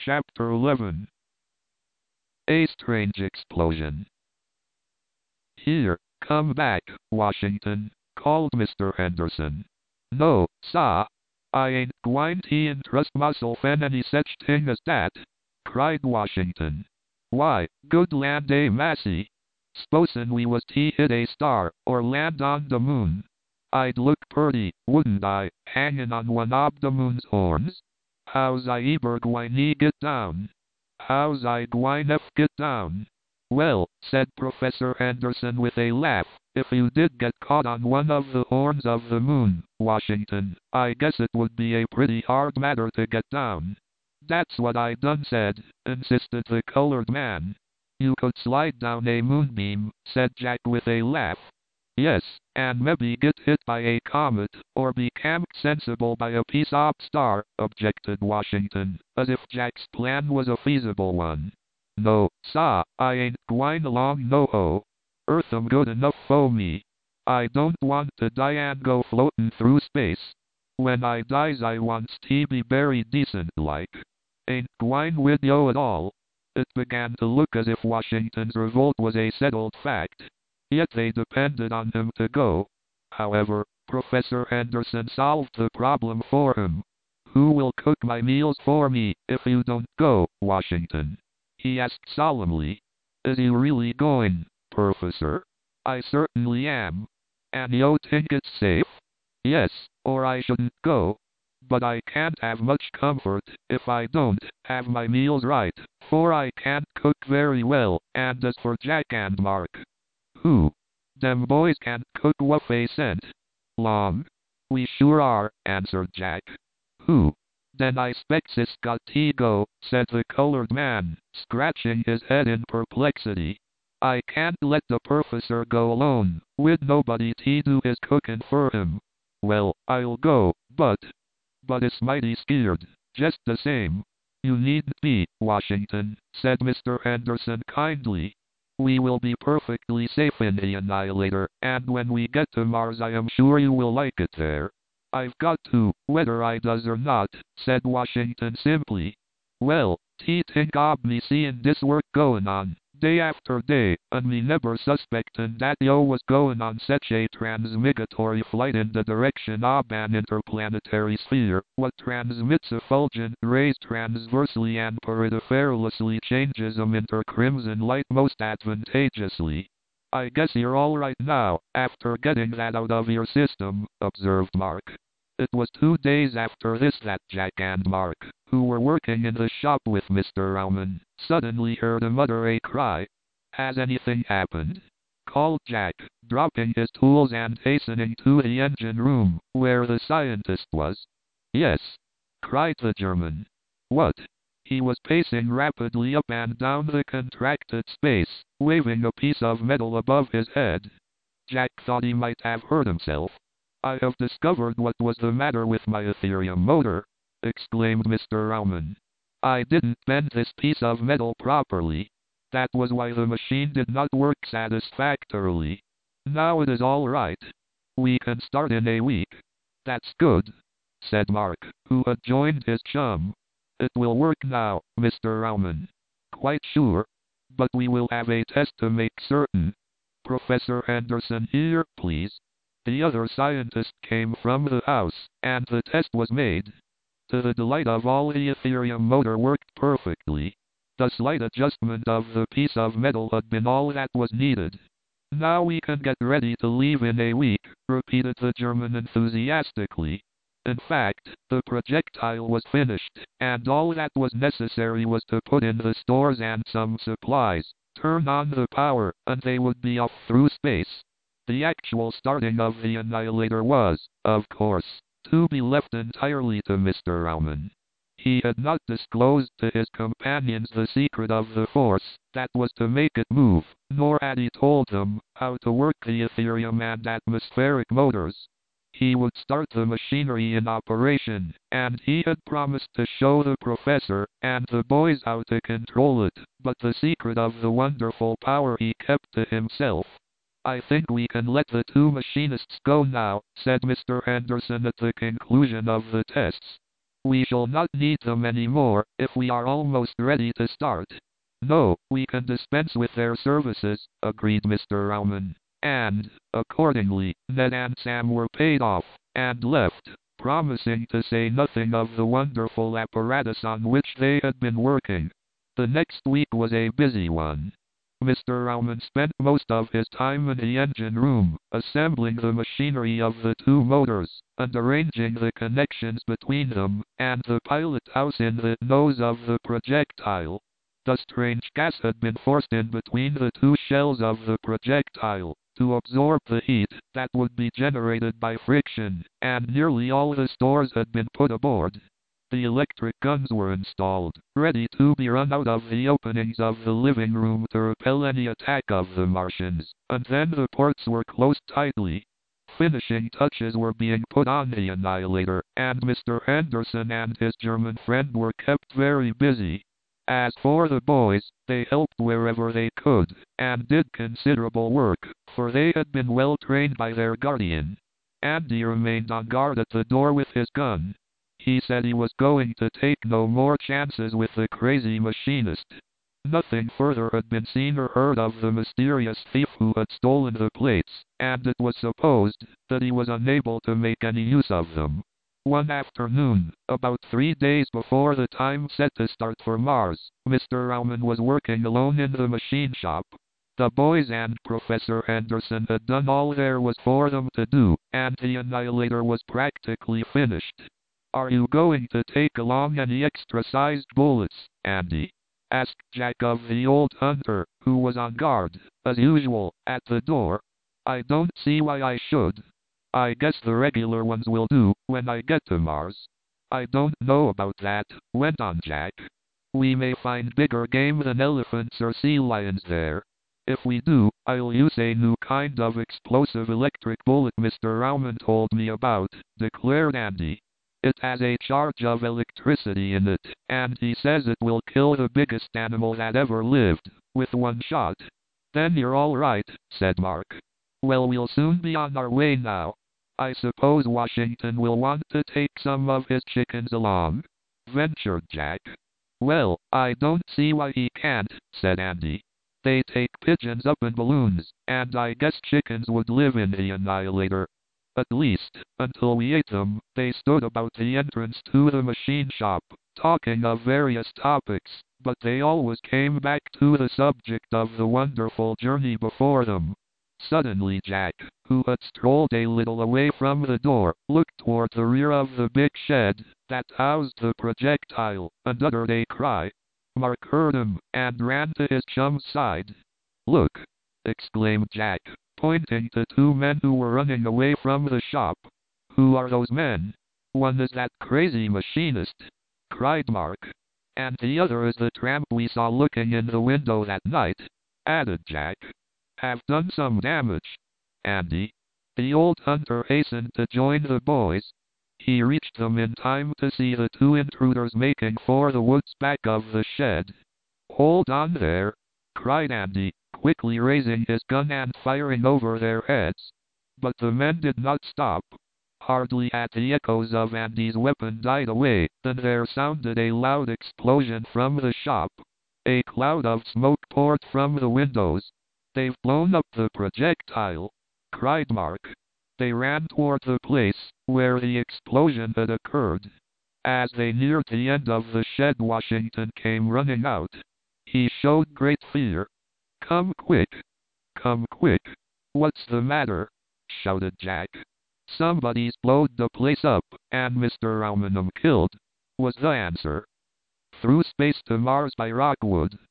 Chapter 11. A Strange Explosion. "Here, come back, Washington," called Mr. Henderson. "No, sah, I ain't gwine to entrust myself in any such thing as that," cried Washington. "Why, good land massy, s'posen we was to hit a star, or land on the moon. I'd look purty, wouldn't I, hangin' on one ob the moon's horns? How's I eber gwine get down? How's I gwine get down?" "Well," said Professor Henderson with a laugh, "if you did get caught on one of the horns of the moon, Washington, I guess it would be a pretty hard matter to get down." "That's what I done said," insisted the colored man. "You could slide down a moonbeam," said Jack with a laugh. "Yes, and maybe get hit by a comet, or become sensible by a piece of star," objected Washington, as if Jack's plan was a feasible one. "No, sah, I ain't gwine along no-ho. Earth'm good enough fo' me. I don't want to die and go floatin' through space. When I dies I wants to be buried decent-like. Ain't gwine wid yo' at all." It began to look as if Washington's revolt was a settled fact. Yet they depended on him to go. However, Professor Henderson solved the problem for him. "Who will cook my meals for me if you don't go, Washington?" he asked solemnly. "Is you really going, Professor?" "I certainly am." "And yo' think it's safe?" "Yes, or I shouldn't go. But I can't have much comfort if I don't have my meals right, for I can't cook very well, and as for Jack and Mark, who? Them boys can't cook wuth a cent. Long?" "We sure are," answered Jack. "Who? Then I specs it's got to go," said the colored man, scratching his head in perplexity. "I can't let the professor go alone, with nobody to do his cookin' for him. Well, I'll go, but it's mighty skeered, just the same." "You needn't be, Washington," said Mr. Henderson kindly. "We will be perfectly safe in the Annihilator, and when we get to Mars I am sure you will like it there." "I've got to, whether I does or not," said Washington simply. "Well, to think ob me seein' dis work goin' on, day after day, and me never suspectin' dat yo' was goin' on sech a transmigratory flight in the direction ob an interplanetary sphere, what transmits effulgent rays transversely and peripherally changes 'em into crimson light most advantageously." "I guess you're all right now, after getting that out of your system," observed Mark. It was 2 days after this that Jack and Mark, who were working in the shop with Mr. Raumann, suddenly heard him utter a cry. "Has anything happened?" called Jack, dropping his tools and hastening to the engine room, where the scientist was. "Yes," cried the German. "What?" He was pacing rapidly up and down the contracted space, waving a piece of metal above his head. Jack thought he might have hurt himself. "I have discovered what was the matter with my Ethereum motor," exclaimed Mr. Raumann. "I didn't bend this piece of metal properly. That was why the machine did not work satisfactorily. Now it is all right. We can start in a week." "That's good," said Mark, who had joined his chum. "It will work now, Mr. Raumann." "Quite sure. But we will have a test to make certain. Professor Henderson here, please." The other scientist came from the house, and the test was made. To the delight of all, the Ethereum motor worked perfectly. The slight adjustment of the piece of metal had been all that was needed. "Now we can get ready to leave in a week," repeated the German enthusiastically. In fact, the projectile was finished, and all that was necessary was to put in the stores and some supplies, turn on the power, and they would be off through space. The actual starting of the Annihilator was, of course, to be left entirely to Mr. Raumann. He had not disclosed to his companions the secret of the force that was to make it move, nor had he told them how to work the Ethereum and atmospheric motors. He would start the machinery in operation, and he had promised to show the professor and the boys how to control it, but the secret of the wonderful power he kept to himself. "I think we can let the 2 machinists go now," said Mr. Henderson at the conclusion of the tests. We shall not need them anymore if we are almost ready to start. No, we can dispense with their services, agreed Mr. Rauman. And, accordingly, Ned and Sam were paid off, and left, promising to say nothing of the wonderful apparatus on which they had been working. The next week was a busy one. Mr. Rauman spent most of his time in the engine room, assembling the machinery of the two motors, and arranging the connections between them, and the pilot house in the nose of the projectile. The strange gas had been forced in between the two shells of the projectile, to absorb the heat that would be generated by friction, and nearly all the stores had been put aboard. The electric guns were installed, ready to be run out of the openings of the living room to repel any attack of the Martians, and then the ports were closed tightly. Finishing touches were being put on the Annihilator, and Mr. Henderson and his German friend were kept very busy. As for the boys, they helped wherever they could, and did considerable work, for they had been well trained by their guardian. Andy remained on guard at the door with his gun. He said he was going to take no more chances with the crazy machinist. Nothing further had been seen or heard of the mysterious thief who had stolen the plates, and it was supposed that he was unable to make any use of them. One afternoon, about 3 days before the time set to start for Mars, Mr. Rauman was working alone in the machine shop. The boys and Professor Henderson had done all there was for them to do, and the Annihilator was practically finished. "Are you going to take along any extra-sized bullets, Andy?" asked Jack of the old hunter, who was on guard, as usual, at the door. "I don't see why I should. I guess the regular ones will do, when I get to Mars." "I don't know about that," went on Jack. "We may find bigger game than elephants or sea lions there. If we do, I'll use a new kind of explosive electric bullet Mr. Rauman told me about," declared Andy. "It has a charge of electricity in it, and he says it will kill the biggest animal that ever lived, with one shot." "Then you're all right," said Mark. "Well, we'll soon be on our way now. I suppose Washington will want to take some of his chickens along?" ventured Jack. "Well, I don't see why he can't," said Andy. "They take pigeons up in balloons, and I guess chickens would live in the Annihilator. At least, until we ate them, they stood about the entrance to the machine shop, talking of various topics, but they always came back to the subject of the wonderful journey before them." Suddenly Jack, who had strolled a little away from the door, looked toward the rear of the big shed that housed the projectile, and uttered a cry. Mark heard him, and ran to his chum's side. "Look!" exclaimed Jack, pointing to 2 men who were running away from the shop. "Who are those men?" "One is that crazy machinist," cried Mark. "And the other is the tramp we saw looking in the window that night," added Jack. "Have done some damage, Andy." The old hunter hastened to join the boys. He reached them in time to see the 2 intruders making for the woods back of the shed. "Hold on there!" cried Andy, quickly raising his gun and firing over their heads. But the men did not stop. Hardly had the echoes of Andy's weapon died away than there sounded a loud explosion from the shop. A cloud of smoke poured from the windows. "They've blown up the projectile!" cried Mark. They ran toward the place where the explosion had occurred. As they neared the end of the shed, Washington came running out. He showed great fear. "Come quick! Come quick! What's the matter?" shouted Jack. "Somebody's blowed the place up, and Mr. Rauman killed," was the answer. "Through Space to Mars by Rockwood,"